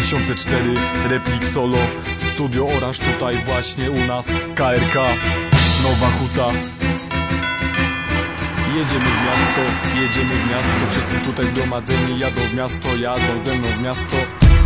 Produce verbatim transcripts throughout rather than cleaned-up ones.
tysiące cztery, Replik Solo, Studio Orange tutaj właśnie u nas, K R K, Nowa Huta. Jedziemy w miasto, jedziemy w miasto, wszyscy tutaj zgromadzeni jadą w miasto, jadą ze mną w miasto.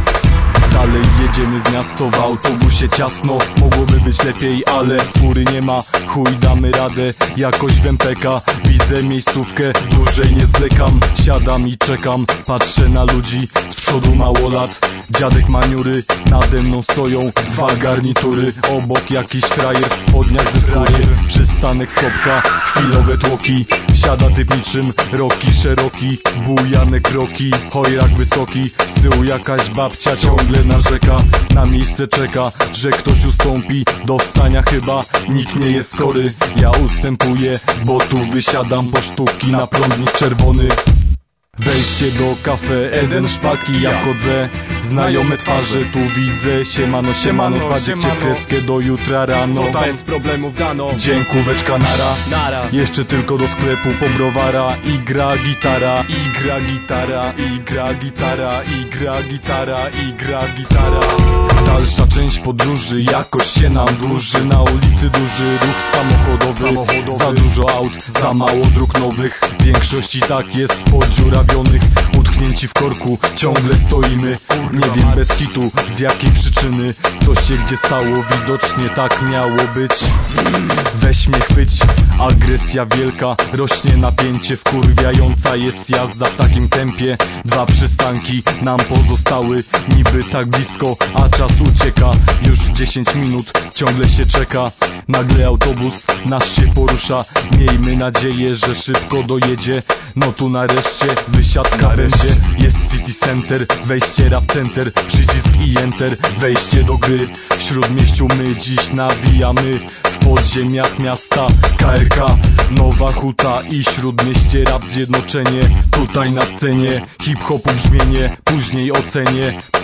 Dalej jedziemy w miasto, w autobusie ciasno, mogłoby być lepiej, ale fury nie ma. Chuj, damy radę, jakoś w M P K. Widzę miejscówkę, dłużej nie zwlekam. Siadam i czekam, patrzę na ludzi, z przodu mało lat. Dziadek maniury, nade mną stoją dwa garnitury. Obok jakiś frajer w spodniach ze skóry. Przystanek, stopka, chwilowe tłoki. Wsiada typ niczym roki szeroki, bujane kroki, chojrak wysoki. Z tyłu jakaś babcia ciągle narzeka, na miejsce czeka, że ktoś ustąpi. Do wstania chyba nikt nie jest skory. Ja ustępuję, bo tu wysiadam po sztuki na prądnik czerwony. Wejście do kafe Eden Szpaki, ja wchodzę, znajome twarze tu widzę. Siemano, siemano, kładzie cię w kreskę do jutra rano. To bez problemów dano. Dziękóweczka, nara. Nara. Jeszcze tylko do sklepu po browara. I gra gitara, i gra gitara, i gra gitara, i gra gitara, i gra gitara. Dalsza część podróży jakoś się nam dłuży. Na ulicy duży ruch samochodowy, samochodowy. Za dużo aut, za mało dróg nowych. Większość i tak jest podziurawionych. Utknięci w korku, ciągle stoimy. Nie wiem bez hitu, z jakiej przyczyny. Coś się gdzie stało, widocznie tak miało być. Weź mnie chwyć, agresja wielka. Rośnie napięcie, wkurwiająca jest jazda w takim tempie. Dwa przystanki nam pozostały, niby tak blisko, a czas ucieka. Już dziesięć minut, ciągle się czeka. Nagle autobus nasz się porusza. Miejmy nadzieję, że szybko dojedzie. No tu nareszcie wysiadka będzie. Jest City Center, wejście Rap Center. Przycisk i Enter, wejście do gry. W Śródmieściu my dziś nawijamy. W podziemiach miasta K R K, Nowa Huta i Śródmieście Rap zjednoczenie. Tutaj na scenie hip-hopu brzmienie, później ocenię.